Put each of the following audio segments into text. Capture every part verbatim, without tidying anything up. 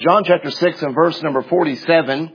John chapter six and verse number forty-seven.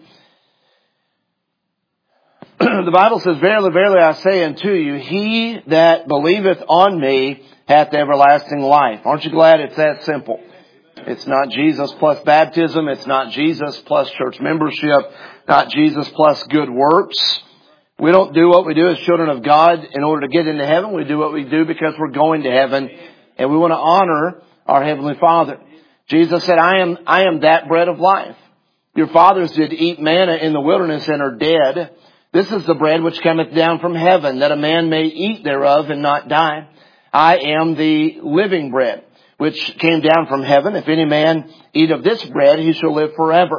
The Bible says, Verily, verily, I say unto you, he that believeth on me hath everlasting life. Aren't you glad it's that simple? It's not Jesus plus baptism. It's not Jesus plus church membership. Not Jesus plus good works. We don't do what we do as children of God in order to get into heaven. We do what we do because we're going to heaven, and we want to honor our Heavenly Father. Jesus said, I am, I am that bread of life. Your fathers did eat manna in the wilderness and are dead. This is the bread which cometh down from heaven, that a man may eat thereof and not die. I am the living bread, which came down from heaven. If any man eat of this bread, he shall live forever.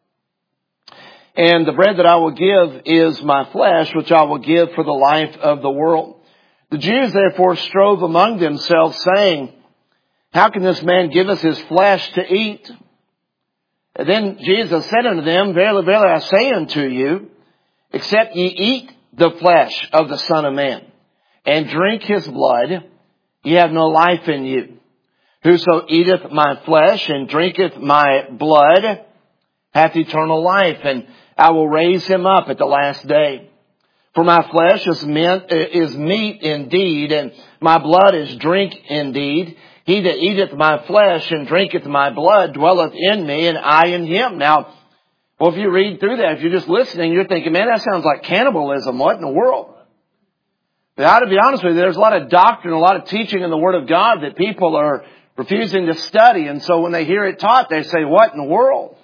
And the bread that I will give is my flesh, which I will give for the life of the world. The Jews therefore strove among themselves, saying, How can this man give us his flesh to eat? And then Jesus said unto them, Verily, verily, I say unto you, except ye eat the flesh of the Son of Man, and drink his blood, ye have no life in you. Whoso eateth my flesh and drinketh my blood hath eternal life, and I will raise him up at the last day. For my flesh is meant, is meat indeed, and my blood is drink indeed. He that eateth my flesh and drinketh my blood dwelleth in me, and I in him. Now, well, if you read through that, if you're just listening, you're thinking, man, that sounds like cannibalism. What in the world? Now, to be honest with you, there's a lot of doctrine, a lot of teaching in the Word of God that people are refusing to study. And so when they hear it taught, they say, what in the world?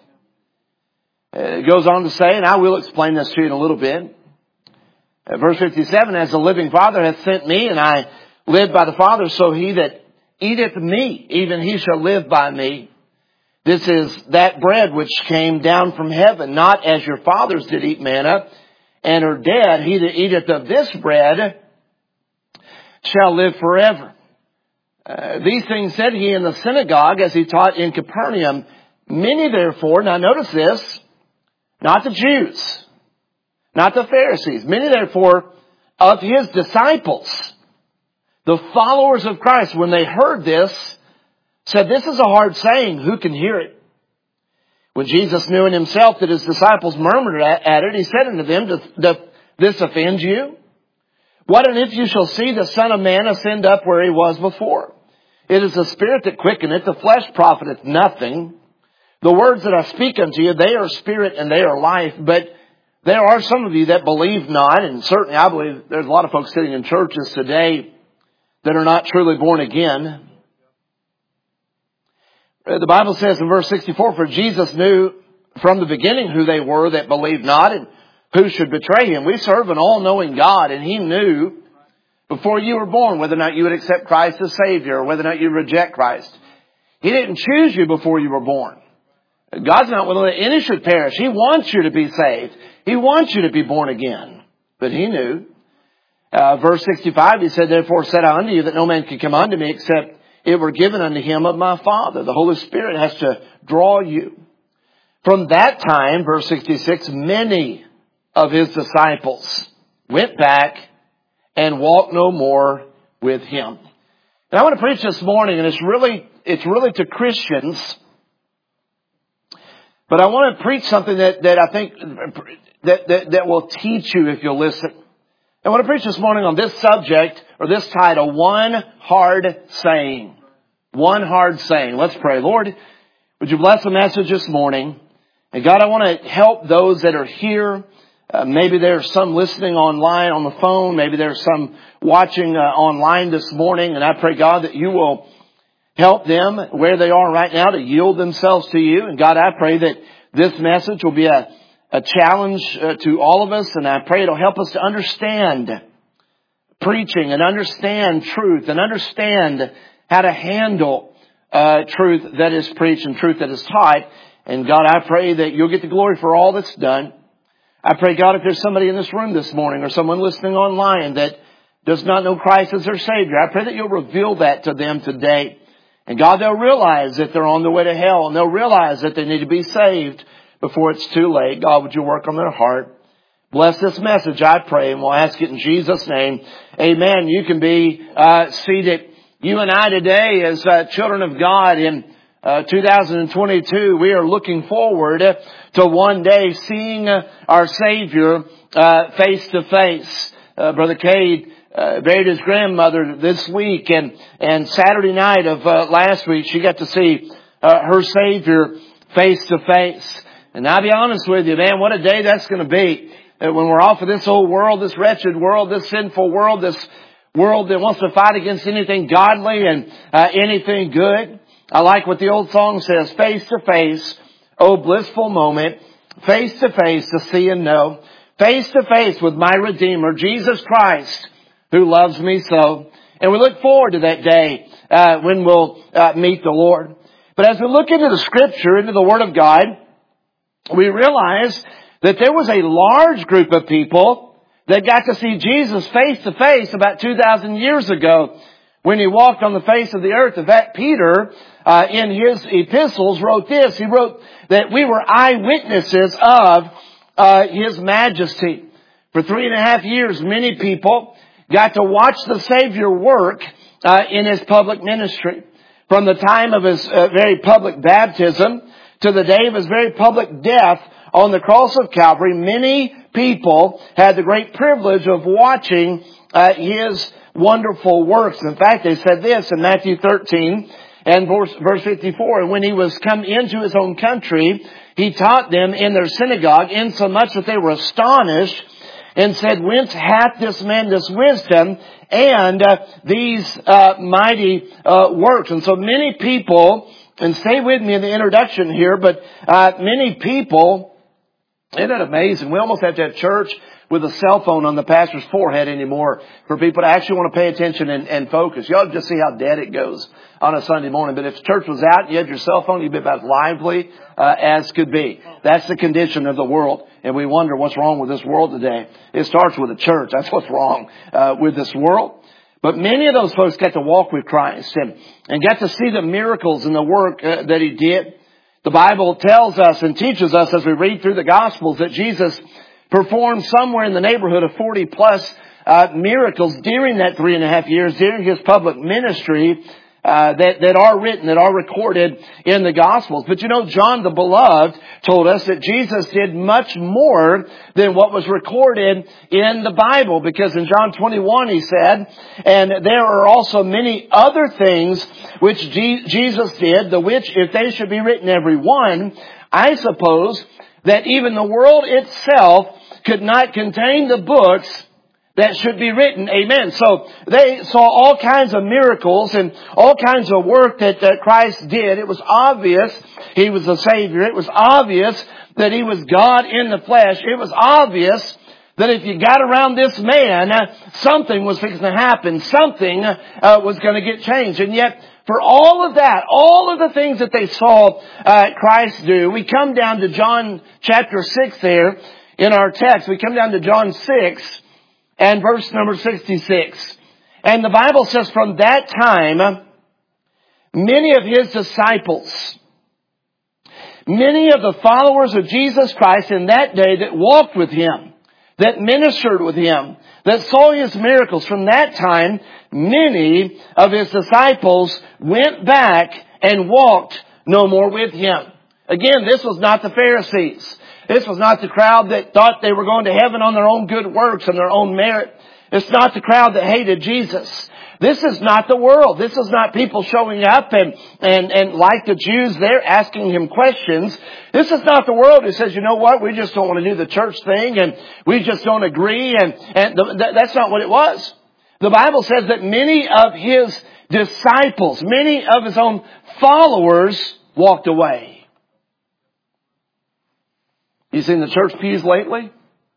It goes on to say, and I will explain this to you in a little bit. Verse fifty-seven, As the living Father hath sent me, and I live by the Father, so he that eateth me, even he shall live by me. This is that bread which came down from heaven, not as your fathers did eat manna, and are dead. He that eateth of this bread shall live forever. Uh, these things said he in the synagogue as he taught in Capernaum. Many therefore, now notice this, not the Jews, not the Pharisees, many therefore of his disciples, the followers of Christ, when they heard this, said, This is a hard saying, who can hear it? When Jesus knew in himself that his disciples murmured at it, he said unto them, Doth this offend you? What and if you shall see the Son of Man ascend up where he was before? It is the Spirit that quickeneth, the flesh profiteth nothing. The words that I speak unto you, they are spirit and they are life. But there are some of you that believe not, and certainly I believe there's a lot of folks sitting in churches today that are not truly born again. The Bible says in verse sixty-four, For Jesus knew from the beginning who they were that believed not and who should betray him. We serve an all-knowing God, and he knew before you were born whether or not you would accept Christ as Savior or whether or not you reject Christ. He didn't choose you before you were born. God's not willing that any should perish. He wants you to be saved. He wants you to be born again. But he knew. Uh, verse sixty-five, he said, Therefore said I unto you that no man can come unto me except it were given unto him of my Father. The Holy Spirit has to draw you. From that time, verse sixty-six, many of his disciples went back and walked no more with him. And I want to preach this morning, and it's really, it's really to Christians. But I want to preach something that, that I think that, that, that will teach you if you'll listen. I want to preach this morning on this subject, or this title, One Hard Saying. One Hard Saying. Let's pray. Lord, would you bless the message this morning? And God, I want to help those that are here. Uh, maybe there's some listening online on the phone. Maybe there's some watching uh, online this morning. And I pray, God, that you will help them where they are right now to yield themselves to you. And God, I pray that this message will be a, a challenge uh, to all of us. And I pray it'll help us to understand preaching and understand truth and understand how to handle uh, truth that is preached and truth that is taught. And God, I pray that you'll get the glory for all that's done. I pray, God, if there's somebody in this room this morning or someone listening online that does not know Christ as their Savior, I pray that you'll reveal that to them today. And God, they'll realize that they're on the way to hell, and they'll realize that they need to be saved before it's too late. God, would you work on their heart? Bless this message, I pray, and we'll ask it in Jesus' name. Amen. You can be uh, seated. You and I today as uh, children of God in Uh, two thousand twenty-two, we are looking forward to one day seeing our Savior uh, face to face. Uh, Brother Cade uh, buried his grandmother this week, and and Saturday night of uh, last week, she got to see uh, her Savior face to face. And I'll be honest with you, man, what a day that's going to be. Uh, when we're off of this old world, this wretched world, this sinful world, this world that wants to fight against anything godly and uh, anything good. I like what the old song says, face to face, oh blissful moment, face to face to see and know, face to face with my Redeemer, Jesus Christ, who loves me so. And we look forward to that day uh, when we'll uh, meet the Lord. But as we look into the Scripture, into the Word of God, we realize that there was a large group of people that got to see Jesus face to face about two thousand years ago when He walked on the face of the earth. In fact, Peter, uh, in his epistles wrote this. He wrote that we were eyewitnesses of uh, His majesty. For three and a half years, many people got to watch the Savior work uh, in His public ministry. From the time of His uh, very public baptism to the day of His very public death on the cross of Calvary, many people had the great privilege of watching uh, His wonderful works. In fact, they said this in Matthew thirteen and verse, verse fifty-four, and when He was come into His own country, He taught them in their synagogue, insomuch that they were astonished and said, whence hath this man this wisdom and uh, these uh, mighty uh, works? And so many people, and stay with me in the introduction here, but uh, many people, isn't that amazing? We almost have to have church with a cell phone on the pastor's forehead anymore for people to actually want to pay attention and, and focus. You ought to just see how dead it goes on a Sunday morning. But if church was out and you had your cell phone, you'd be about as lively uh, as could be. That's the condition of the world. And we wonder what's wrong with this world today. It starts with the church. That's what's wrong uh, with this world. But many of those folks got to walk with Christ and, and got to see the miracles and the work uh, that He did. The Bible tells us and teaches us as we read through the Gospels that Jesus performed somewhere in the neighborhood of forty plus uh, miracles during that three and a half years, during His public ministry, uh, that, that are written, that are recorded in the Gospels. But you know, John the Beloved told us that Jesus did much more than what was recorded in the Bible. Because in John twenty-one He said, and there are also many other things which G- Jesus did, the which if they should be written every one, I suppose that even the world itself could not contain the books that should be written. Amen. So they saw all kinds of miracles and all kinds of work that uh, Christ did. It was obvious He was the Savior. It was obvious that He was God in the flesh. It was obvious that if you got around this man, uh, something was fixing to happen. Something uh, was going to get changed. And yet, for all of that, all of the things that they saw uh, Christ do, we come down to John chapter six there in our text. We come down to John six and verse number sixty-six. And the Bible says, from that time, many of His disciples, many of the followers of Jesus Christ in that day that walked with Him, that ministered with Him, that saw His miracles, from that time, many of His disciples went back and walked no more with Him. Again, this was not the Pharisees. This was not the crowd that thought they were going to heaven on their own good works and their own merit. It's not the crowd that hated Jesus. This is not the world. This is not people showing up and, and, and like the Jews there asking Him questions. This is not the world who says, you know what, we just don't want to do the church thing and we just don't agree. And, and th- that's not what it was. The Bible says that many of His disciples, many of His own followers walked away. You seen the church pews lately?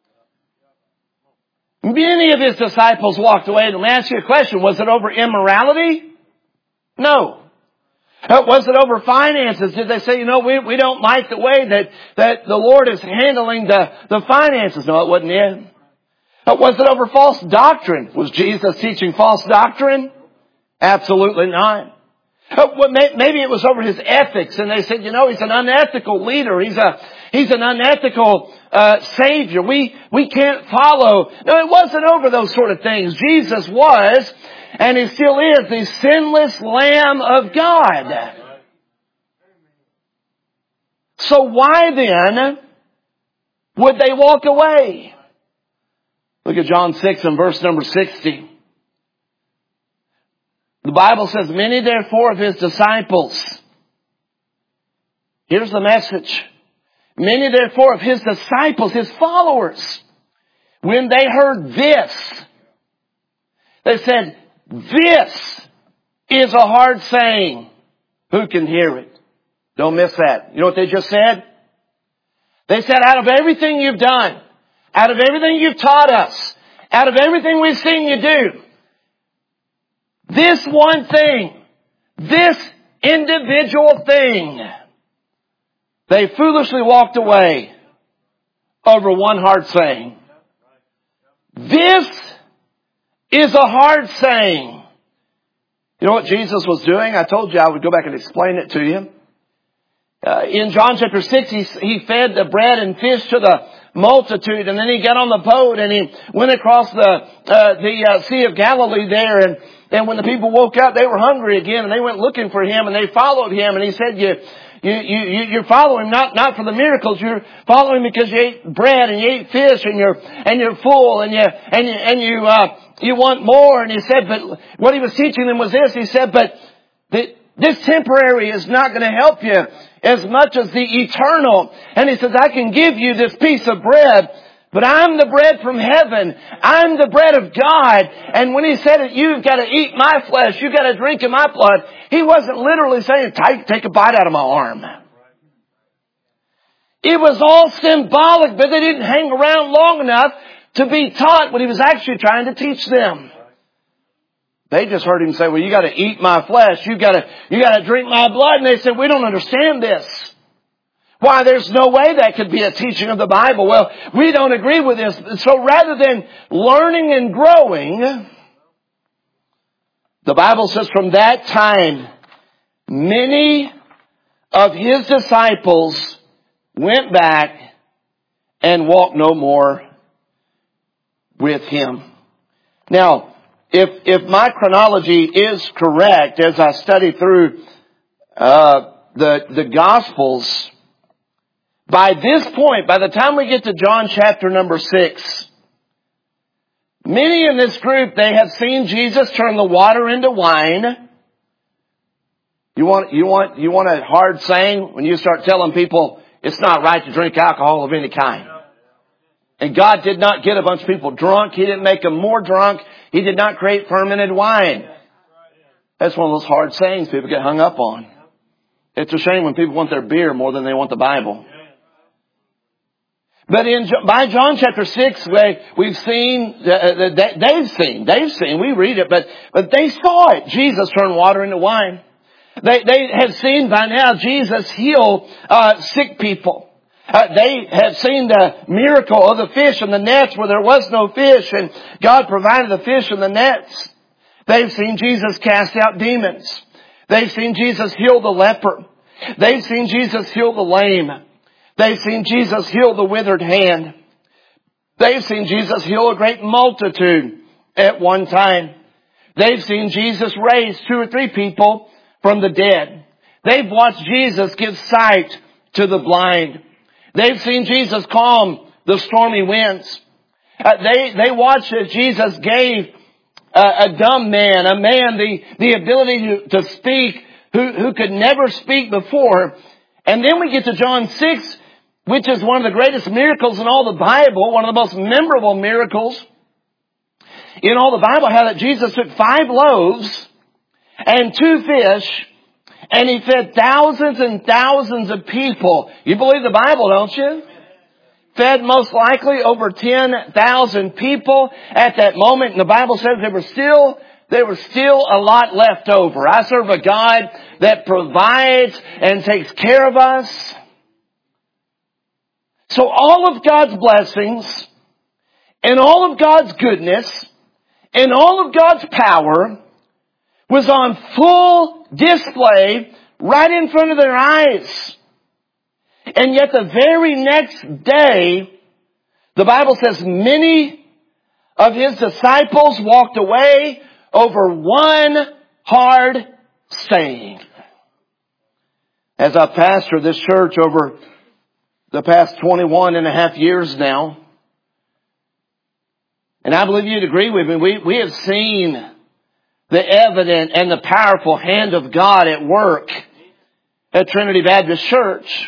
Many of His disciples walked away. And let me ask you a question. Was it over immorality? No. Was it over finances? Did they say, you know, we, we don't like the way that, that the Lord is handling the, the finances? No, it wasn't it. Was it over false doctrine? Was Jesus teaching false doctrine? Absolutely not. Maybe it was over His ethics, and they said, you know, He's an unethical leader. He's a He's an unethical uh, Savior. We we can't follow. No, it wasn't over those sort of things. Jesus was, and He still is, the sinless Lamb of God. So why then would they walk away? Look at John six and verse number sixty. The Bible says, many therefore of his disciples. Here's the message. Many therefore of his disciples, his followers, when they heard this, they said, this is a hard saying. Who can hear it? Don't miss that. You know what they just said? They said, out of everything you've done, out of everything you've taught us, out of everything we've seen you do, this one thing, this individual thing, they foolishly walked away over one hard saying. This is a hard saying. You know what Jesus was doing? I told you I would go back and explain it to you. Uh, in John chapter six, he, he fed the bread and fish to the multitude, and then he got on the boat and he went across the uh, the uh, Sea of Galilee there, and and when the people woke up, they were hungry again, and they went looking for him, and they followed him, and he said, you you you you're following not not for the miracles, you're following because you ate bread and you ate fish, and you're and you're full, and you and you and you uh, you want more. And he said, but what he was teaching them was this. He said, but the, this temporary is not going to help you as much as the eternal. And he says, I can give you this piece of bread, but I'm the bread from heaven. I'm the bread of God. And when he said it, you've got to eat my flesh. You've got to drink in my blood. He wasn't literally saying, take, take a bite out of my arm. It was all symbolic, but they didn't hang around long enough to be taught what he was actually trying to teach them. They just heard him say, well, you got to eat my flesh. You got to, you got to drink my blood. And they said, we don't understand this. Why, there's no way that could be a teaching of the Bible. Well, we don't agree with this. So rather than learning and growing, the Bible says from that time, many of his disciples went back and walked no more with him. Now, If, if my chronology is correct, as I study through uh, the, the Gospels, by this point, by the time we get to John chapter number six, many in this group, they have seen Jesus turn the water into wine. You want, you want, you want a hard saying when you start telling people it's not right to drink alcohol of any kind. And God did not get a bunch of people drunk. He didn't make them more drunk. He did not create fermented wine. That's one of those hard sayings people get hung up on. It's a shame when people want their beer more than they want the Bible. But in by John chapter six, we've seen, uh, they've seen, they've seen, we read it, but, but they saw it. Jesus turned water into wine. They, they had seen by now Jesus heal uh, sick people. Uh, they had seen the miracle of the fish and the nets where there was no fish, and God provided the fish and the nets. They've seen Jesus cast out demons. They've seen Jesus heal the leper. They've seen Jesus heal the lame. They've seen Jesus heal the withered hand. They've seen Jesus heal a great multitude at one time. They've seen Jesus raise two or three people from the dead. They've watched Jesus give sight to the blind. They've seen Jesus calm the stormy winds. Uh, they, they watched as Jesus gave uh, a dumb man, a man, the, the ability to, to speak who, who could never speak before. And then we get to John six, which is one of the greatest miracles in all the Bible, one of the most memorable miracles in all the Bible, how that Jesus took five loaves and two fish, and he fed thousands and thousands of people. You believe the Bible, don't you? Fed most likely over ten thousand people at that moment. And the Bible says there were still, there was still a lot left over. I serve a God that provides and takes care of us. So all of God's blessings and all of God's goodness and all of God's power was on full display right in front of their eyes. And yet the very next day, the Bible says many of his disciples walked away over one hard saying. As I pastor this church over the past twenty-one and a half years now. And I believe you'd agree with me. We, we have seen the evident and the powerful hand of God at work at Trinity Baptist Church.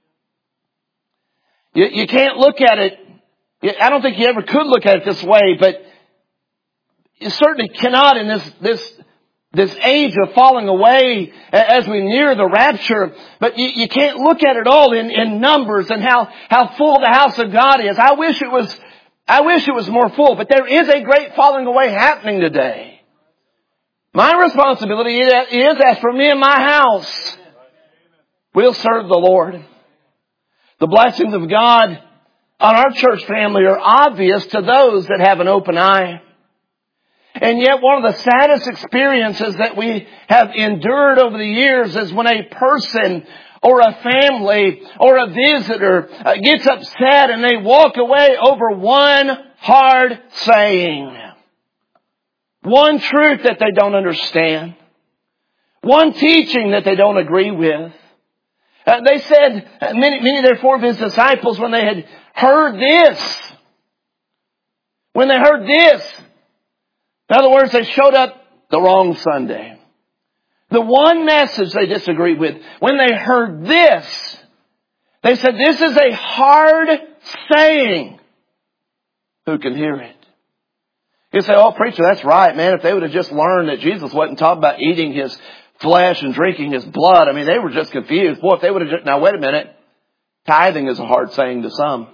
You, you can't look at it. I don't think you ever could look at it this way, but you certainly cannot in this, this, this age of falling away as we near the rapture. But you, you can't look at it all in, in numbers and how, how full the house of God is. I wish it was, I wish it was more full, but there is a great falling away happening today. My responsibility is, as for me and my house, we'll serve the Lord. The blessings of God on our church family are obvious to those that have an open eye. And yet one of the saddest experiences that we have endured over the years is when a person or a family or a visitor gets upset and they walk away over one hard saying. One truth that they don't understand. One teaching that they don't agree with. Uh, they said, many, many of their forefathers disciples, when they had heard this, when they heard this, in other words, they showed up the wrong Sunday. The one message they disagreed with, when they heard this, they said, this is a hard saying. Who can hear it? You say, oh, preacher, that's right, man. If they would have just learned that Jesus wasn't talking about eating his flesh and drinking his blood. I mean, they were just confused. Boy, if they would have just, now wait a minute. Tithing is a hard saying to some.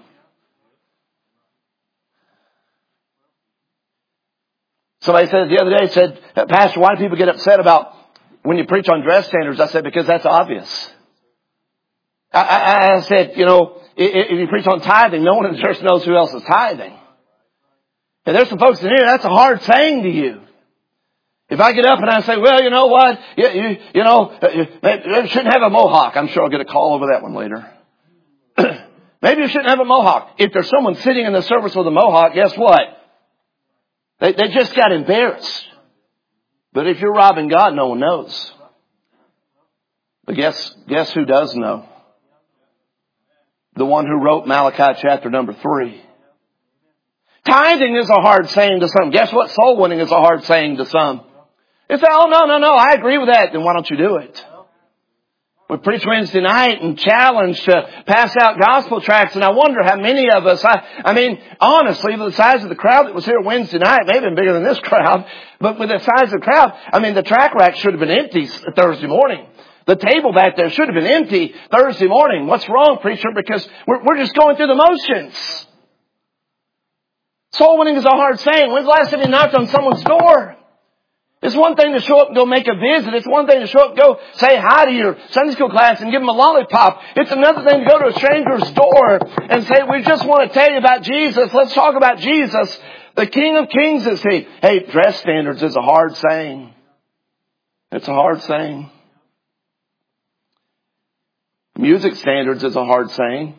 Somebody said the other day, said, Pastor, why do people get upset about when you preach on dress standards? I said, because that's obvious. I, I, I said, you know, if you preach on tithing, no one in the church knows who else is tithing. And there's some folks in here, that's a hard saying to you. If I get up and I say, well, you know what, you, you, you know, you shouldn't have a mohawk. I'm sure I'll get a call over that one later. Maybe you shouldn't have a mohawk. If there's someone sitting in the service with a mohawk, guess what? They, they just got embarrassed. But if you're robbing God, no one knows. But guess, guess who does know? The one who wrote Malachi chapter number three. Tithing is a hard saying to some. Guess what? Soul winning is a hard saying to some. They say, oh, no, no, no, I agree with that. Then why don't you do it? We preached Wednesday night and challenged to pass out gospel tracts, and I wonder how many of us, I, I mean, honestly, with the size of the crowd that was here Wednesday night, may have been bigger than this crowd, but with the size of the crowd, I mean, the tract rack should have been empty Thursday morning. The table back there should have been empty Thursday morning. What's wrong, preacher? Because we're, we're just going through the motions. Soul winning is a hard saying. When's the last time you knocked on someone's door? It's one thing to show up and go make a visit. It's one thing to show up and go say hi to your Sunday school class and give them a lollipop. It's another thing to go to a stranger's door and say, we just want to tell you about Jesus. Let's talk about Jesus. The King of Kings is He. Hey, dress standards is a hard saying. It's a hard saying. Music standards is a hard saying.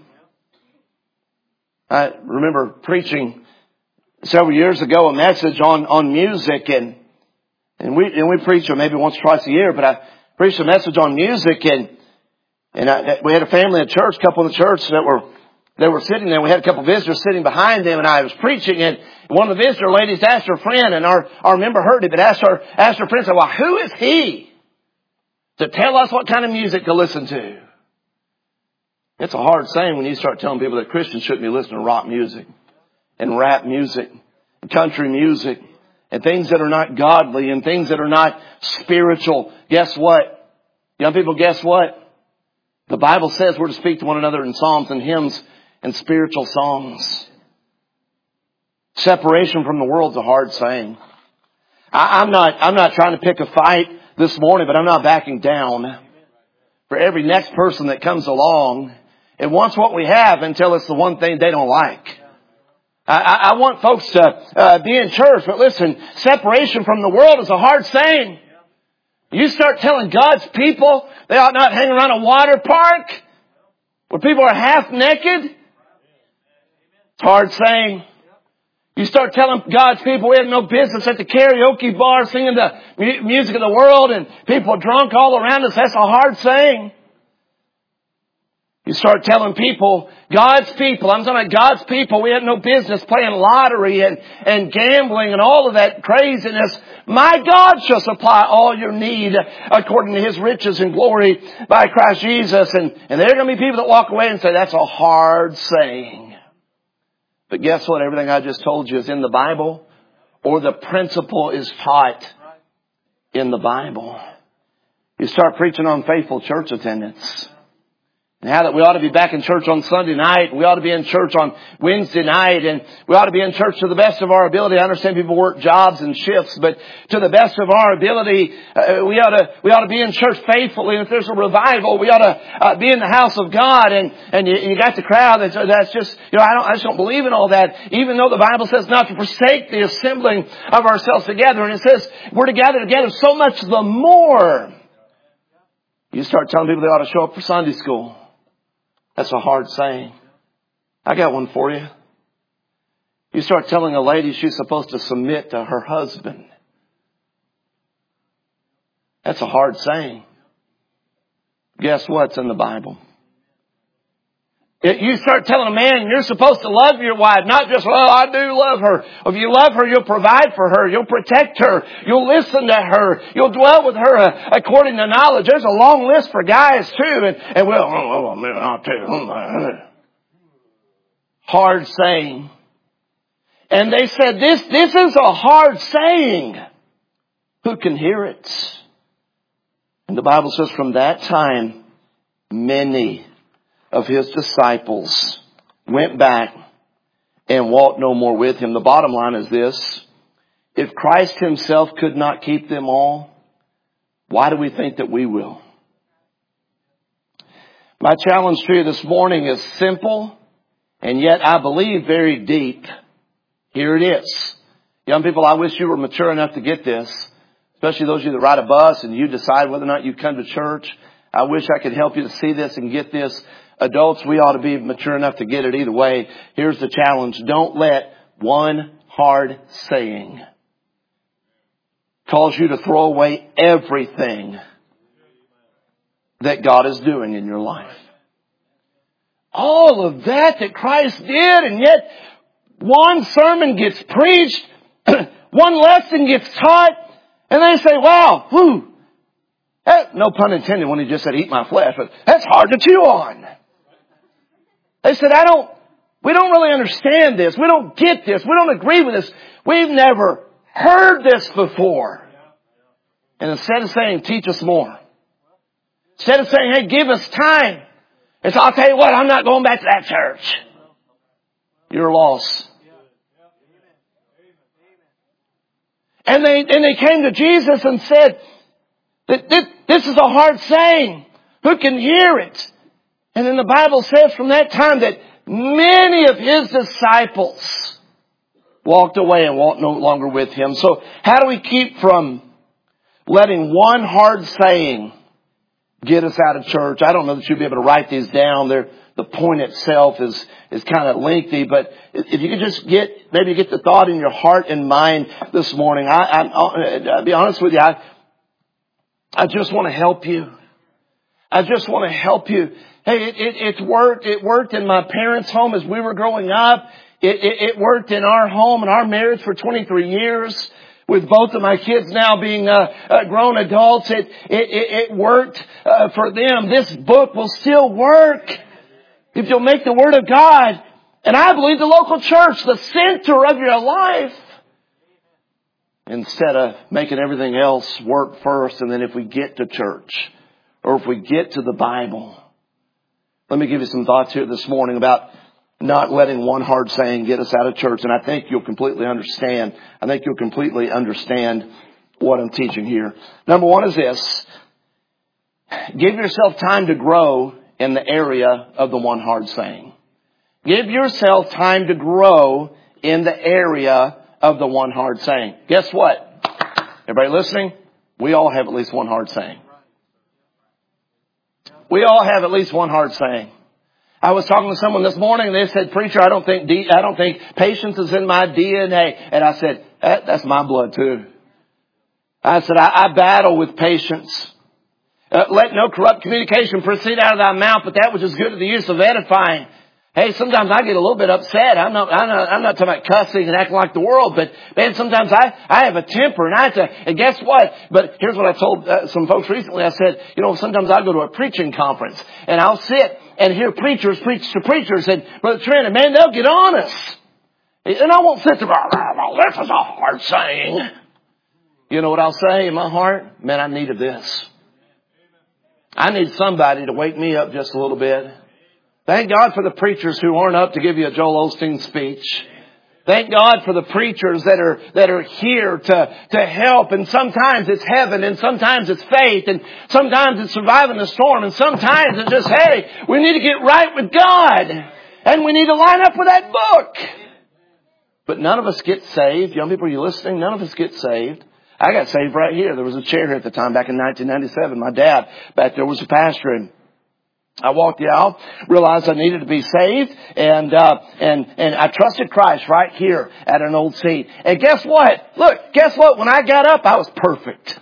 I remember preaching several years ago a message on, on music, and And we, and we preach maybe once or twice a year, but I preached a message on music, and, and I, we had a family at church, a couple in the church that were, they were sitting there. We had a couple of visitors sitting behind them, and I was preaching, and one of the visitor ladies asked her friend, and our, our member heard it, but asked her, asked her friend, said, well, who is he to tell us what kind of music to listen to? It's a hard saying when you start telling people that Christians shouldn't be listening to rock music and rap music and country music and things that are not godly and things that are not spiritual. Guess what? Young people, guess what? The Bible says we're to speak to one another in psalms and hymns and spiritual songs. Separation from the world's a hard saying. I, I'm not, I'm not trying to pick a fight this morning, but I'm not backing down. For every next person that comes along and wants what we have until it's the one thing they don't like. I, I want folks to uh, be in church, but listen, separation from the world is a hard saying. You start telling God's people they ought not hang around a water park where people are half naked. It's a hard saying. You start telling God's people we have no business at the karaoke bar singing the mu- music of the world and people are drunk all around us. That's a hard saying. You start telling people, God's people, I'm talking about God's people, we have no business playing lottery and, and gambling and all of that craziness. My God shall supply all your need according to His riches and glory by Christ Jesus. And, and there are going to be people that walk away and say, that's a hard saying. But guess what? Everything I just told you is in the Bible, or the principle is taught in the Bible. You start preaching on faithful church attendance. Now that we ought to be back in church on Sunday night, we ought to be in church on Wednesday night, and we ought to be in church to the best of our ability. I understand people work jobs and shifts, but to the best of our ability, uh, we ought to we ought to be in church faithfully. And if there's a revival, we ought to uh, be in the house of God. And and you, you got the crowd that's, that's just you know I don't I just don't believe in all that. Even though the Bible says not to forsake the assembling of ourselves together, and it says we're to gather together, so much the more. You start telling people they ought to show up for Sunday school. That's a hard saying. I got one for you. You start telling a lady she's supposed to submit to her husband. That's a hard saying. Guess what's in the Bible? It, you start telling a man you're supposed to love your wife, not just, well, I do love her. If you love her, you'll provide for her. You'll protect her. You'll listen to her. You'll dwell with her uh, according to knowledge. There's a long list for guys too. And, and well, oh, oh, man, I'll tell you. Hard saying. And they said, this, this is a hard saying. Who can hear it? And the Bible says from that time, many of His disciples went back and walked no more with Him. The bottom line is this. If Christ Himself could not keep them all, why do we think that we will? My challenge to you this morning is simple, and yet I believe very deep. Here it is. Young people, I wish you were mature enough to get this, especially those of you that ride a bus and you decide whether or not you come to church. I wish I could help you to see this and get this. Adults, we ought to be mature enough to get it either way. Here's the challenge. Don't let one hard saying cause you to throw away everything that God is doing in your life. All of that that Christ did, and yet one sermon gets preached, one lesson gets taught, and they say, wow, whew, that, no pun intended when He just said, eat my flesh, but that's hard to chew on. They said, I don't, we don't really understand this. We don't get this. We don't agree with this. We've never heard this before. And instead of saying, teach us more. Instead of saying, hey, give us time. It's, I'll tell you what, I'm not going back to that church. You're lost. And they, and they came to Jesus and said, this, this is a hard saying. Who can hear it? And then the Bible says from that time that many of His disciples walked away and walked no longer with Him. So how do we keep from letting one hard saying get us out of church? I don't know that you'll be able to write these down. They're, the point itself is, is kind of lengthy, but if you could just get, maybe get the thought in your heart and mind this morning. I, I, I'll be honest with you. I, I just want to help you. I just want to help you. Hey, it, it, it's worked. It worked in my parents' home as we were growing up. It, it, it worked in our home and our marriage for twenty-three years. With both of my kids now being uh, uh, grown adults, it it, it worked uh, for them. This book will still work if you'll make the Word of God, and I believe the local church, the center of your life, instead of making everything else work first. And then if we get to church, or if we get to the Bible. Let me give you some thoughts here this morning about not letting one hard saying get us out of church. And I think you'll completely understand. I think you'll completely understand what I'm teaching here. Number one is this. Give yourself time to grow in the area of the one hard saying. Give yourself time to grow in the area of the one hard saying. Guess what? Everybody listening? We all have at least one hard saying. We all have at least one hard saying. I was talking to someone this morning and they said, preacher, I don't think, D, I don't think patience is in my D N A. And I said, that, that's my blood too. I said, I, I battle with patience. Uh, let no corrupt communication proceed out of thy mouth, but that which is good to the use of edifying. Hey, sometimes I get a little bit upset. I'm not, I'm not, I'm not talking about cussing and acting like the world, but man, sometimes I, I have a temper and I have to, and guess what? But here's what I told uh, some folks recently. I said, you know, sometimes I go to a preaching conference and I'll sit and hear preachers preach to preachers and Brother Trent, man, they'll get on us. And I won't sit there, oh, this is a hard saying. You know what I'll say in my heart? Man, I needed this. I need somebody to wake me up just a little bit. Thank God for the preachers who aren't up to give you a Joel Osteen speech. Thank God for the preachers that are, that are here to, to help. And sometimes it's heaven and sometimes it's faith and sometimes it's surviving the storm and sometimes it's just, hey, we need to get right with God and we need to line up with that book. But none of us get saved. Young people, are you listening? None of us get saved. I got saved right here. There was a chair here at the time back in nineteen ninety-seven. My dad back there was a pastor and I walked the aisle, realized I needed to be saved, and uh and and I trusted Christ right here at an old seat. And guess what? Look, guess what? When I got up, I was perfect.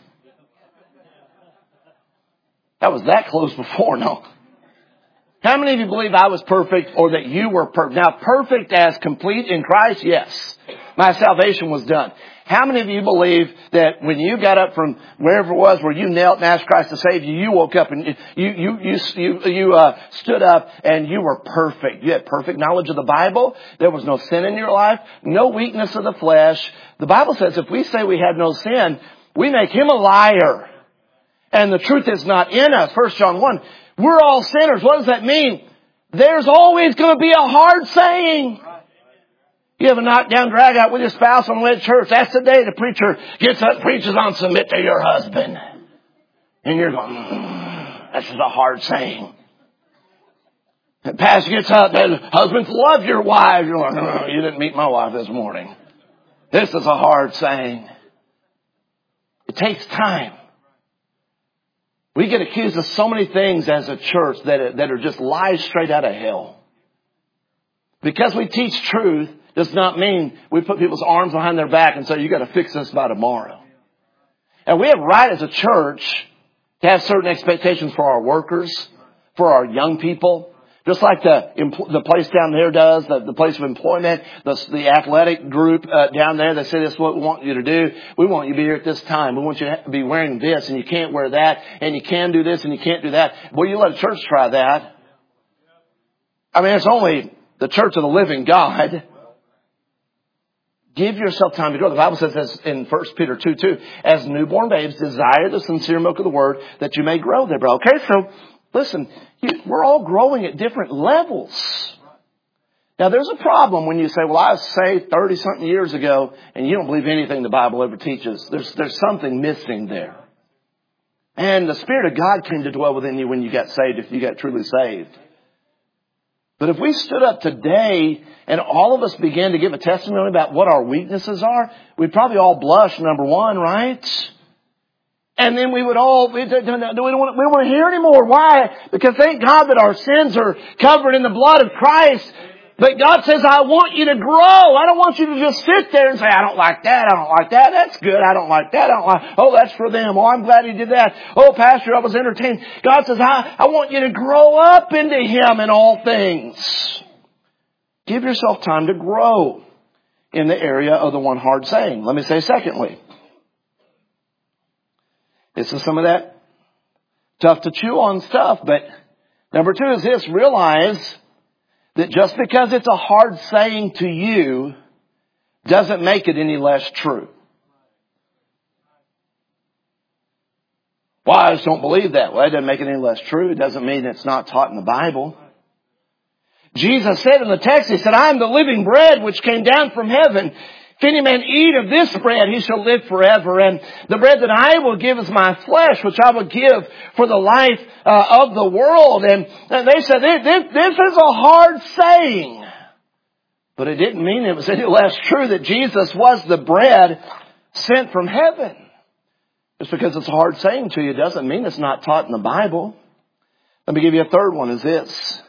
That was that close before, no. How many of you believe I was perfect or that you were perfect? Now, perfect as complete in Christ? Yes. My salvation was done. How many of you believe that when you got up from wherever it was where you knelt and asked Christ to save you, you woke up and you, you, you, you, you, uh, stood up and you were perfect. You had perfect knowledge of the Bible. There was no sin in your life, no weakness of the flesh. The Bible says if we say we have no sin, we make him a liar. And the truth is not in us. First John one. We're all sinners. What does that mean? There's always going to be a hard saying. You have a knockdown drag out with your spouse on the way to church. That's the day the preacher gets up, preaches on submit to your husband. And you're going, mm, that's just a hard saying. The pastor gets up, and husbands love your wife. You're like, oh, you didn't meet my wife this morning. This is a hard saying. It takes time. We get accused of so many things as a church that, that are just lies straight out of hell. Because we teach truth does not mean we put people's arms behind their back and say, you got to fix this by tomorrow. And we have right as a church to have certain expectations for our workers, for our young people. Just like the the place down there does, the, the place of employment, the, the athletic group uh, down there, they say this is what we want you to do. We want you to be here at this time. We want you to be wearing this and you can't wear that and you can do this and you can't do that. Boy, you let a church try that. I mean, it's only the church of the living God. Give yourself time to grow. The Bible says this in First Peter two two, as newborn babes desire the sincere milk of the word that you may grow there, bro. Okay, so listen, you, we're all growing at different levels. Now, there's a problem when you say, well, I was saved thirty-something years ago, and you don't believe anything the Bible ever teaches. There's, there's something missing there. And the Spirit of God came to dwell within you when you got saved, if you got truly saved. But if we stood up today and all of us began to give a testimony about what our weaknesses are, we'd probably all blush, number one, right? And then we would all, we don't, want, we don't want to hear anymore. Why? Because thank God that our sins are covered in the blood of Christ. But God says, I want you to grow. I don't want you to just sit there and say, I don't like that. I don't like that. That's good. I don't like that. I don't like, oh, that's for them. Oh, I'm glad he did that. Oh, Pastor, I was entertained. God says, I, I want you to grow up into him in all things. Give yourself time to grow in the area of the one hard saying. Let me say secondly. This is some of that tough to chew on stuff. But number two is this. Realize that just because it's a hard saying to you doesn't make it any less true. Well, I just don't believe that. Well, it doesn't make it any less true. It doesn't mean it's not taught in the Bible. Jesus said in the text, he said, I am the living bread which came down from heaven. If any man eat of this bread, he shall live forever. And the bread that I will give is my flesh, which I will give for the life uh, of the world. And, and they said, this, this is a hard saying. But it didn't mean it was any less true that Jesus was the bread sent from heaven. Just because it's a hard saying to you doesn't mean it's not taught in the Bible. Let me give you a third one, is this.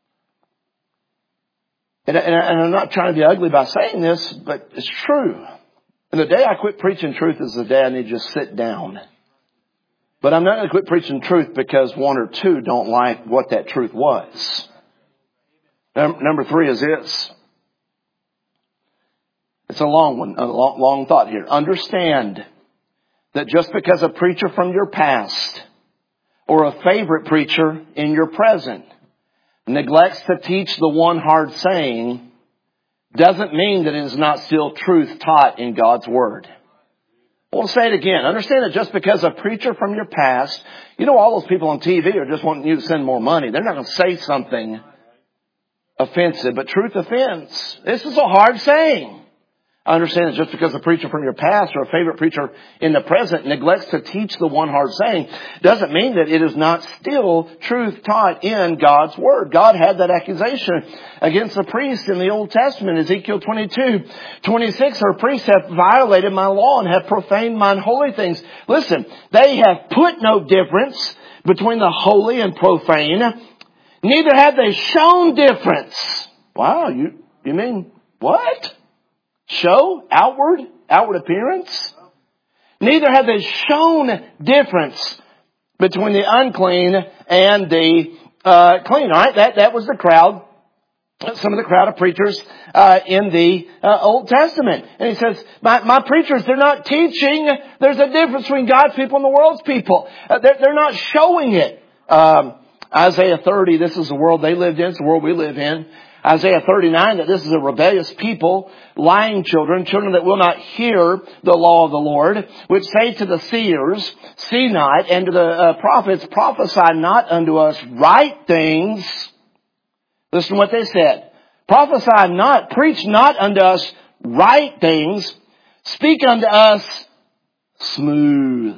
And, and, and I'm not trying to be ugly by saying this, but it's true. And the day I quit preaching truth is the day I need to just sit down But I'm not going to quit preaching truth because one or two don't like what that truth was. Number three is this. It's a long one, a long, long thought here. Understand that just because a preacher from your past or a favorite preacher in your present neglects to teach the one hard saying doesn't mean that it is not still truth taught in God's Word. We'll say it again. Understand that just because a preacher from your past, you know, all those people on T V are just wanting you to send more money. They're not going to say something offensive, but truth offends. This is a hard saying. I understand that just because a preacher from your past or a favorite preacher in the present neglects to teach the one hard saying doesn't mean that it is not still truth taught in God's Word. God had that accusation against the priests in the Old Testament. Ezekiel twenty-two, twenty-six, her priests have violated my law and have profaned mine holy things. Listen, they have put no difference between the holy and profane. Neither have they shown difference. Wow, you, you mean what? Show? Outward? Outward appearance? Neither have they shown difference between the unclean and the uh, clean. All right, that, that was the crowd. Some of the crowd of preachers uh, in the uh, Old Testament. And he says, my, my preachers, they're not teaching. There's a difference between God's people and the world's people. Uh, they're, they're not showing it. Um, Isaiah thirty, this is the world they lived in. It's the world we live in. Isaiah thirty-nine, that this is a rebellious people, lying children, children that will not hear the law of the Lord, which say to the seers, see not, and to the uh, prophets, prophesy not unto us right things. Listen to what they said. Prophesy not, preach not unto us right things, speak unto us smooth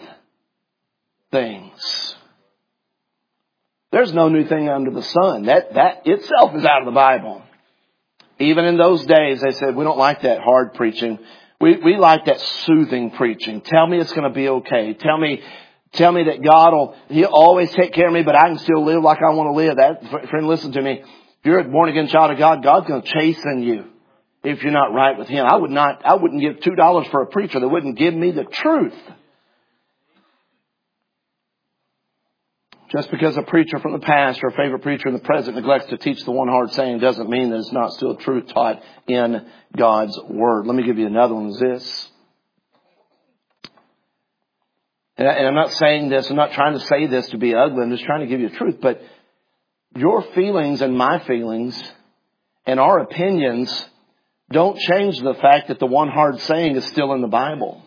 things. There's no new thing under the sun. That, that itself is out of the Bible. Even in those days, they said, we don't like that hard preaching. We, we like that soothing preaching. Tell me it's going to be okay. Tell me, tell me that God will, He'll always take care of me, but I can still live like I want to live. That, friend, listen to me. If you're a born again child of God, God's going to chasten you if you're not right with Him. I would not, I wouldn't give two dollars for a preacher that wouldn't give me the truth. Just because a preacher from the past or a favorite preacher in the present neglects to teach the one hard saying doesn't mean that it's not still truth taught in God's Word. Let me give you another one. Is this. And I'm not saying this, I'm not trying to say this to be ugly. I'm just trying to give you the truth. But your feelings and my feelings and our opinions don't change the fact that the one hard saying is still in the Bible.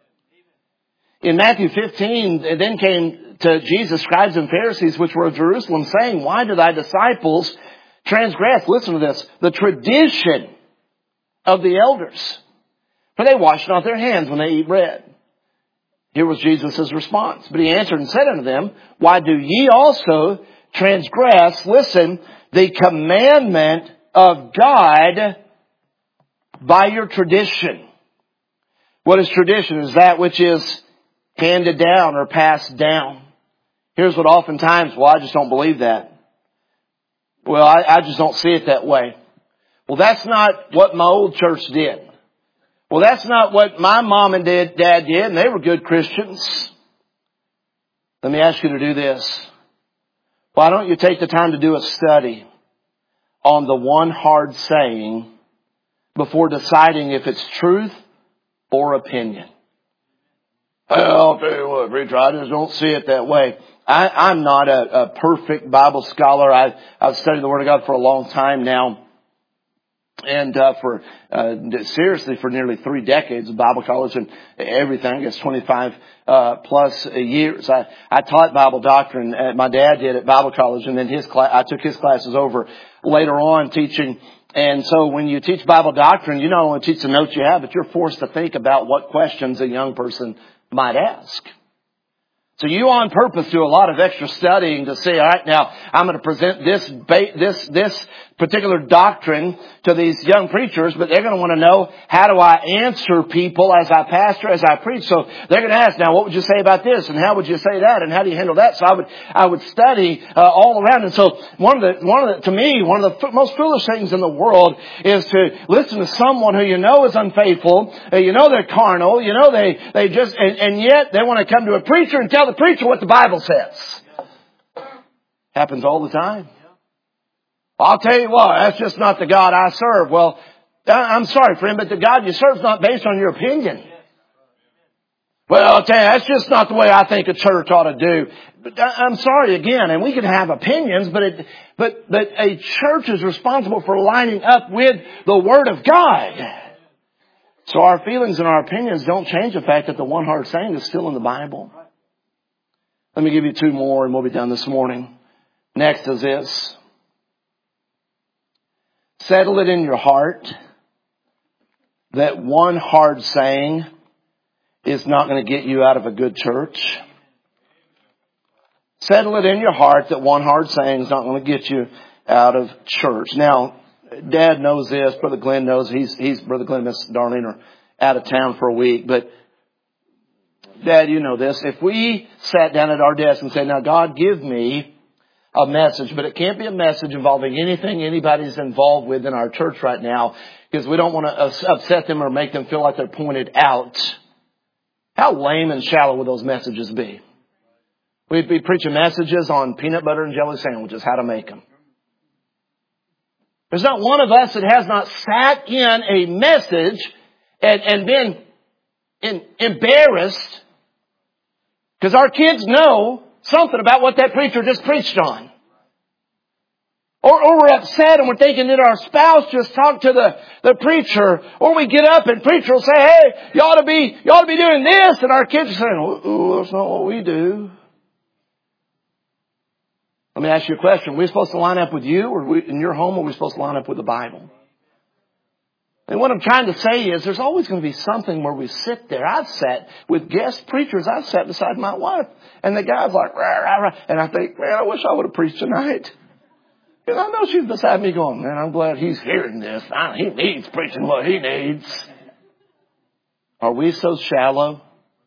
In Matthew fifteen, it then came to Jesus, scribes and Pharisees, which were of Jerusalem, saying, why do thy disciples transgress? Listen to this. The tradition of the elders. For they wash not their hands when they eat bread. Here was Jesus' response. But he answered and said unto them, why do ye also transgress, listen, the commandment of God by your tradition? What is tradition? Is that which is handed down or passed down. Here's what oftentimes, well, I just don't believe that. Well, I, I just don't see it that way. Well, that's not what my old church did. Well, that's not what my mom and dad, dad did, and they were good Christians. Let me ask you to do this. Why don't you take the time to do a study on the one hard saying before deciding if it's truth or opinion? Well, I'll tell you what, preacher, I just don't see it that way. I, I'm not a, a perfect Bible scholar. I, I've studied the Word of God for a long time now. And uh, for uh, seriously for nearly three decades of Bible college and everything, I guess twenty-five uh, plus years. I, I taught Bible doctrine. Uh, my dad did at Bible college, and then his class, I took his classes over later on teaching. And so when you teach Bible doctrine, you not only teach the notes you have, but you're forced to think about what questions a young person might ask. So you on purpose do a lot of extra studying to say, all right, now I'm going to present this this this particular doctrine to these young preachers, but they're going to want to know, how do I answer people as I pastor, as I preach? So they're going to ask, now what would you say about this? And how would you say that? And how do you handle that? So I would I would study uh, all around. And so one of the one of the, to me, one of the f- most foolish things in the world is to listen to someone who you know is unfaithful, uh, you know they're carnal, you know they they just and, and yet they want to come to a preacher and tell tell the preacher what the Bible says. Happens all the time. I'll tell you what, that's just not the God I serve. Well, I'm sorry, friend, but the God you serve is not based on your opinion. Well, I'll tell you, that's just not the way I think a church ought to do. But I'm sorry again, and we can have opinions, but it, but, but a church is responsible for lining up with the Word of God. So our feelings and our opinions don't change the fact that the one hard saying is still in the Bible. Let me give you two more and we'll be done this morning. Next is this. Settle it in your heart that one hard saying is not going to get you out of a good church. Settle it in your heart that one hard saying is not going to get you out of church. Now, Dad knows this. Brother Glenn knows. He's, he's Brother Glenn and Miss Darlene are out of town for a week. But, Dad, you know this. If we sat down at our desk and said, now, God, give me a message, but it can't be a message involving anything anybody's involved with in our church right now, because we don't want to upset them or make them feel like they're pointed out. How lame and shallow would those messages be? We'd be preaching messages on peanut butter and jelly sandwiches, how to make them. There's not one of us that has not sat in a message and, and been in, embarrassed because our kids know something about what that preacher just preached on. Or, or we're upset and we're thinking that our spouse just talked to the, the preacher. Or we get up and preacher will say, hey, you ought to be, you ought to be doing this. And our kids are saying, oh, that's not what we do. Let me ask you a question. Are we supposed to line up with you, or are we, in your home, or are we supposed to line up with the Bible? And what I'm trying to say is there's always going to be something where we sit there. I've sat with guest preachers. I've sat beside my wife. And the guy's like, rah, rah, rah. And I think, man, I wish I would have preached tonight. Because I know she's beside me going, man, I'm glad he's hearing this. I, he needs preaching what he needs. Are we so shallow?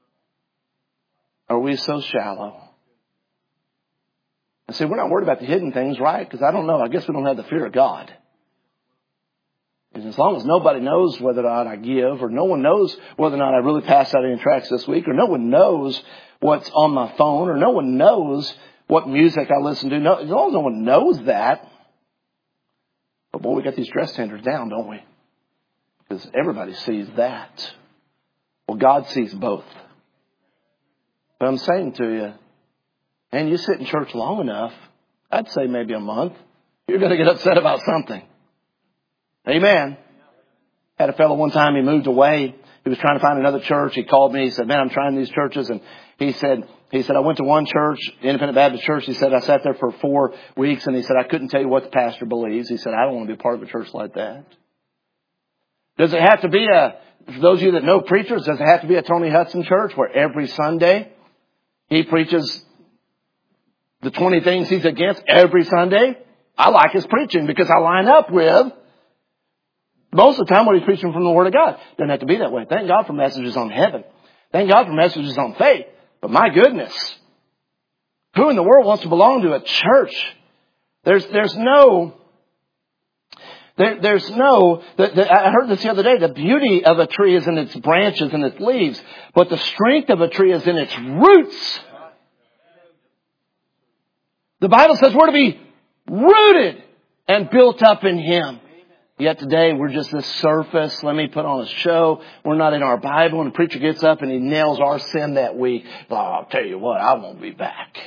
Are we so shallow? I say, we're not worried about the hidden things, right? Because I don't know. I guess we don't have the fear of God. And as long as nobody knows whether or not I give, or no one knows whether or not I really passed out any tracts this week, or no one knows what's on my phone, or no one knows what music I listen to, no, as long as no one knows that. But boy, we got these dress standards down, don't we? Because everybody sees that. Well, God sees both. But I'm saying to you, and you sit in church long enough, I'd say maybe a month, you're going to get upset about something. Amen. Had a fellow one time, he moved away. He was trying to find another church. He called me. He said, man, I'm trying these churches. And he said, he said, I went to one church, Independent Baptist Church. He said, I sat there for four weeks. And he said, I couldn't tell you what the pastor believes. He said, I don't want to be a part of a church like that. Does it have to be a, for those of you that know preachers, does it have to be a Tony Hudson church where every Sunday he preaches the twenty things he's against every Sunday? I like his preaching because I line up with most of the time what he's preaching from the Word of God. Doesn't have to be that way. Thank God for messages on heaven. Thank God for messages on faith. But my goodness, who in the world wants to belong to a church? There's, there's no, there, there's no, the, the, I heard this the other day, the beauty of a tree is in its branches and its leaves, but the strength of a tree is in its roots. The Bible says we're to be rooted and built up in Him. Yet today we're just this surface. Let me put on a show. We're not in our Bible. And the preacher gets up and he nails our sin that week. Oh, I'll tell you what, I won't be back.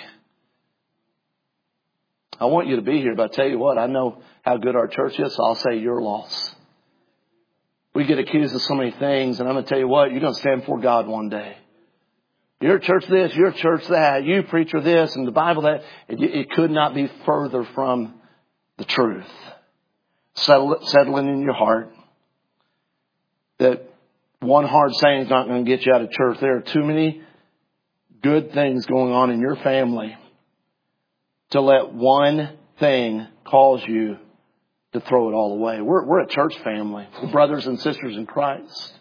I want you to be here, but I'll tell you what, I know how good our church is, so I'll say your loss. We get accused of so many things, and I'm going to tell you what, you're going to stand before God one day. Your church this, your church that, you preacher this, and the Bible that. It, it could not be further from the truth. Settle it, settling in your heart that one hard saying is not going to get you out of church. There are too many good things going on in your family to let one thing cause you to throw it all away. We're, we're a church family, brothers and sisters in Christ.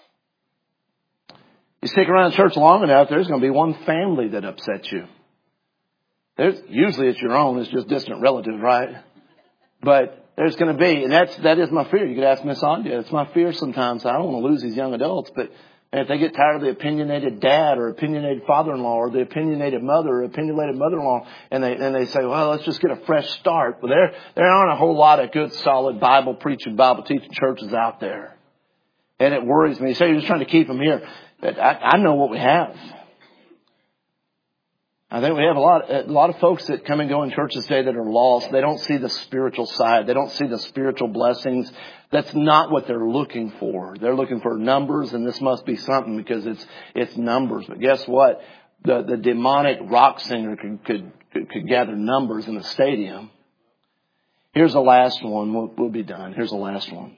You stick around church long enough, there's going to be one family that upsets you. There's, usually it's your own. It's just distant relatives, right? But there's going to be, and that's, that is my fear. You could ask Miss Andrea. It's my fear sometimes. I don't want to lose these young adults, but And if they get tired of the opinionated dad or opinionated father-in-law or the opinionated mother or opinionated mother-in-law, and they and they say, well, let's just get a fresh start. But there there aren't a whole lot of good, solid Bible preaching, Bible teaching churches out there. And it worries me. You say you're just trying to keep them here. But I, I know what we have. I think we have a lot, a lot of folks that come and go in churches today that are lost. They don't see the spiritual side. They don't see the spiritual blessings. That's not what they're looking for. They're looking for numbers, and this must be something because it's it's numbers. But guess what? The the demonic rock singer could could could, could gather numbers in a stadium. Here's the last one. We'll, we'll be done. Here's the last one.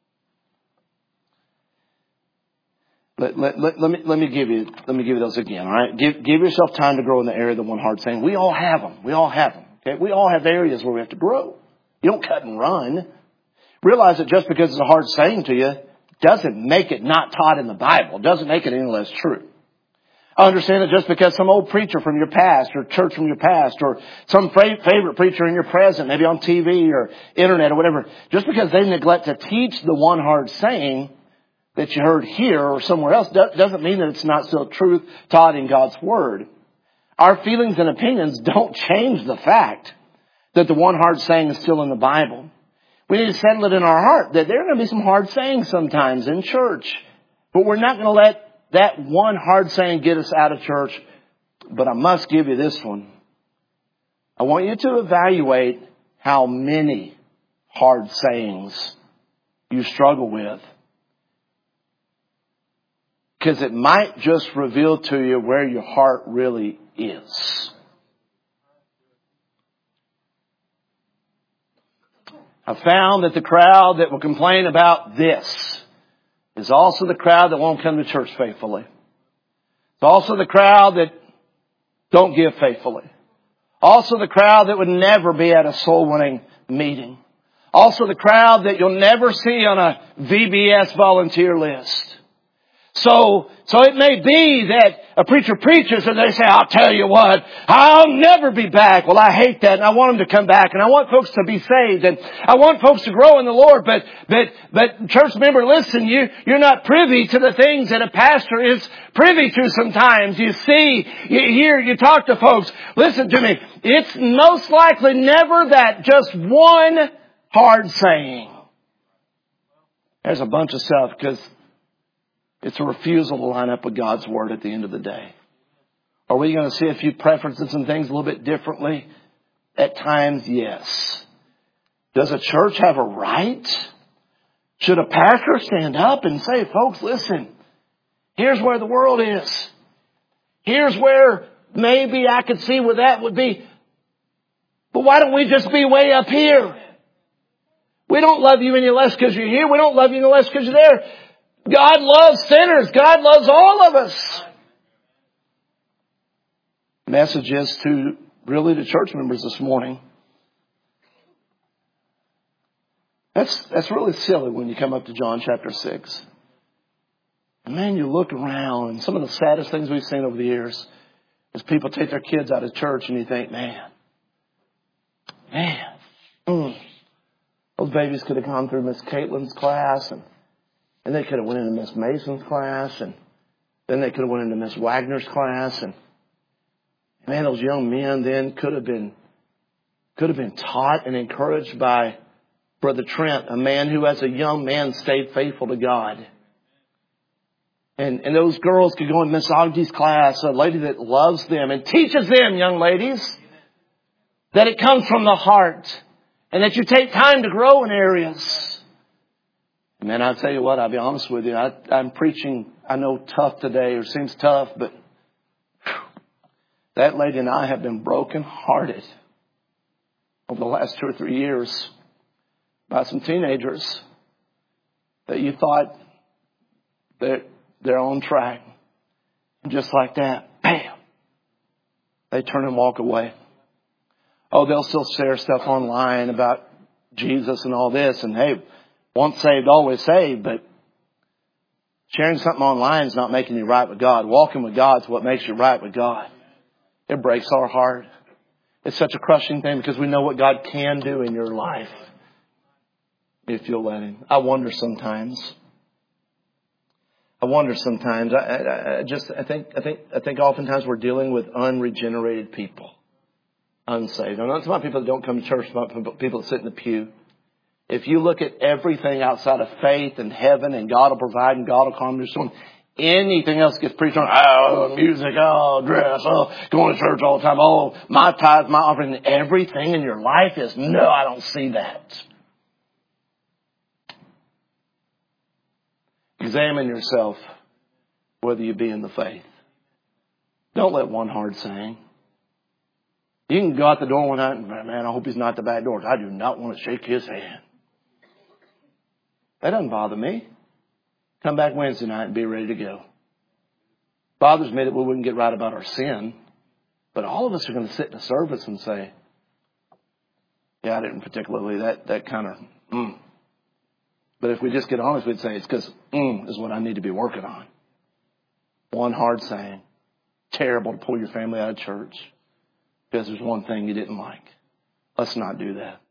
Let, let, let, let me let me give you let me give you those again. All right, give give yourself time to grow in the area of the one hard saying. We all have them. We all have them. Okay, we all have areas where we have to grow. You don't cut and run. Realize that just because it's a hard saying to you doesn't make it not taught in the Bible. Doesn't make it any less true. I understand that just because some old preacher from your past or church from your past or some favorite preacher in your present, maybe on T V or internet or whatever, just because they neglect to teach the one hard saying that you heard here or somewhere else doesn't mean that it's not still truth taught in God's Word. Our feelings and opinions don't change the fact that the one hard saying is still in the Bible. We need to settle it in our heart that there are going to be some hard sayings sometimes in church. But we're not going to let that one hard saying get us out of church. But I must give you this one. I want you to evaluate how many hard sayings you struggle with. Because it might just reveal to you where your heart really is. I found that the crowd that will complain about this is also the crowd that won't come to church faithfully. It's also the crowd that don't give faithfully. Also the crowd that would never be at a soul winning meeting. Also the crowd that you'll never see on a V B S volunteer list. So, so it may be that a preacher preaches and they say, I'll tell you what, I'll never be back. Well, I hate that and I want them to come back and I want folks to be saved and I want folks to grow in the Lord. But, but, but church member, listen, you, you're not privy to the things that a pastor is privy to sometimes. You see, you hear, you talk to folks. Listen to me. It's most likely never that just one hard saying. There's a bunch of stuff because it's a refusal to line up with God's Word at the end of the day. Are we going to see a few preferences and things a little bit differently? At times, yes. Does a church have a right? Should a pastor stand up and say, folks, listen, here's where the world is. Here's where maybe I could see where that would be. But why don't we just be way up here? We don't love you any less because you're here. We don't love you any less because you're there. God loves sinners. God loves all of us. Message is to really the church members this morning. That's, that's really silly when you come up to John chapter six. And man, you look around and some of the saddest things we've seen over the years is people take their kids out of church and you think, man, man, mm, those babies could have gone through Miss Caitlin's class and And they could have went into Miss Mason's class. And then they could have went into Miss Wagner's class. And man, those young men then could have been, could have been taught and encouraged by Brother Trent, a man who as a young man stayed faithful to God. And, and those girls could go in Miss Ogden's class, a lady that loves them and teaches them, young ladies, that it comes from the heart and that you take time to grow in areas. Man, I'll tell you what, I'll be honest with you. I, I'm preaching, I know tough today, or seems tough, but whew, that lady and I have been broken-hearted over the last two or three years by some teenagers that you thought they're, they're on track. And just like that, bam, they turn and walk away. Oh, they'll still share stuff online about Jesus and all this, and hey, once saved, always saved, but sharing something online is not making you right with God. Walking with God is what makes you right with God. It breaks our heart. It's such a crushing thing because we know what God can do in your life if you'll let Him. I wonder sometimes, I wonder sometimes. I, I, I just I think I think I think oftentimes we're dealing with unregenerated people, unsaved. I'm not talking about people that don't come to church. I'm talking about people that sit in the pew. If you look at everything outside of faith and heaven and God will provide and God will calm your storm, anything else gets preached on. Oh, music. Oh, dress. Oh, going to church all the time. Oh, my tithe, my offering. Everything in your life is no. I don't see that. Examine yourself whether you be in the faith. Don't let one hard saying. You can go out the door one night and, man, I hope he's not at the back door. I do not want to shake his hand. That doesn't bother me. Come back Wednesday night and be ready to go. Bothers me that we wouldn't get right about our sin. But all of us are going to sit in a service and say, yeah, I didn't particularly, that, that kind of, mm. But if we just get honest, we'd say it's because mm is what I need to be working on. One hard saying. Terrible to pull your family out of church because there's one thing you didn't like. Let's not do that.